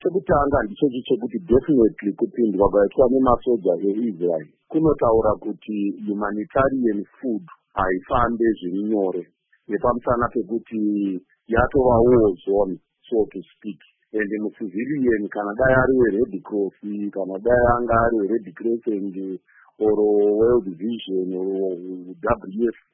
Chekutanga ndichochi chekuti definitely kupindwa kwaitwa nemasoja eIsrael kunotaura kuti humanitarian food haifambe zviri nyore, nepamusana pekuti yatova war zone, so to speak. Ende mucivilian kana dai ari weRed Cross kana dai anga ari weRed Crescent or World Vision or WFP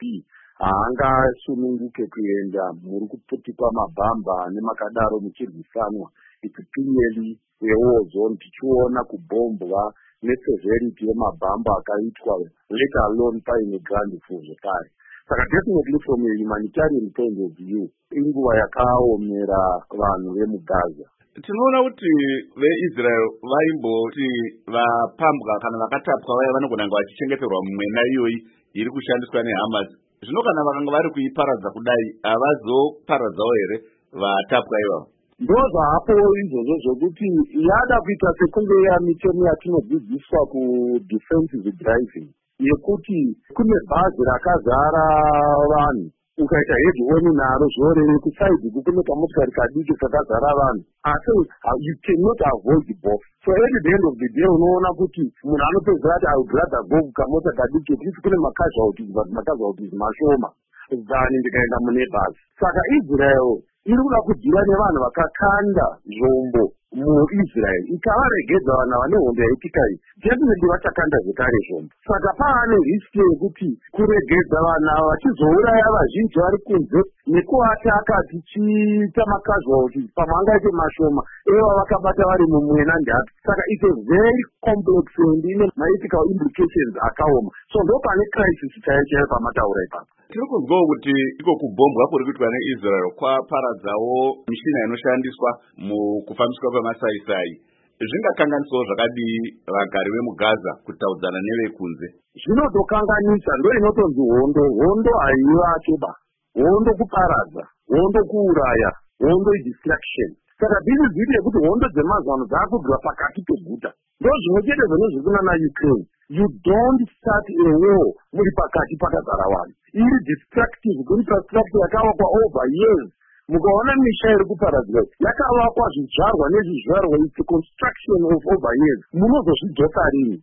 haangasununguke kuenda muri kuputikwa mabhamba nemakadaro muchirwisanwa. It's clearly a war zone, tichiona kubhombwa neseverity yemabhamba akaitwa, let alone paine grand for zvekare. Saka definitely from a humanitarian point of view inguva yakaomera vanhu vemugaza. Tinoona kuti veIsrael vaimboti vapambwa kana vakatapwa vaya vanogona kunge vachichengeterwa mumwena iyoyi iri kushandiswa neHamas. Zvino kana vakanga vari kuiparadza kudai havazoparadzawo here vatapwa ivavo? Ndozvapo izvozvo zvokuti yada kuita sekunge mitemo yatinodzidziswa kudefensive driving yekuti kune bhazi rakazara vanhu ukaita head on naro zvorere kusaidi kune kamotikari kadiki kakazara vanhu, asi you cannot avoid both. So at the end of the day unoona kuti munhu anopedzera kuti I would rather go kukamota kadiki, at least kune macasualties, but macasualties mashoma than ndikaenda mune bhazi. Saka Israel iri kuda kudhira nevanhu vakakanda zvombo muIsrael, ikavaregedza vanhu vane hondo yaitika iyi definitely vachakanda zvekare zvombo. Saka paane riski yekuti kuregedza vanhu ava vachizouraya vazhinji vari kunze nekuvataka tichiita macasualties pamwe angaite mashoma ivo vakabata vari mumwena ndatu. Saka it's a very complex and ine maethical implications akaoma. So ndo pane crisis chaiyo pamataura ipapo. Tiri kuzwawo kuti iko kubhombwa kuri kuitwa neIsrael kwaparadzawo mishina inoshandiswa mukufambiswa kwemasaisai. Zvingakanganiswawo zvakadii vagari vemugaza kutaudzana nevekunze? Zvinotokanganisa, ndo inotonzi hondo. Hondo haivakeba, hondo kuparadza, hondo kuuraya, hondo distraction. Saka this is it yekuti hondo dzemazuva ano dzakubva pakati peguta. Ndo zvinochete zviri kunana Ukraine. You don't start a war muri pakati pakazara vanhu. Iri destructive infrastructure yakavakwa over years. Mukaona misha iri kuparadzwa yakavakwa zvizvarwa nezvizvarwa, it's a construction of over years. Munozozvidzosa rini?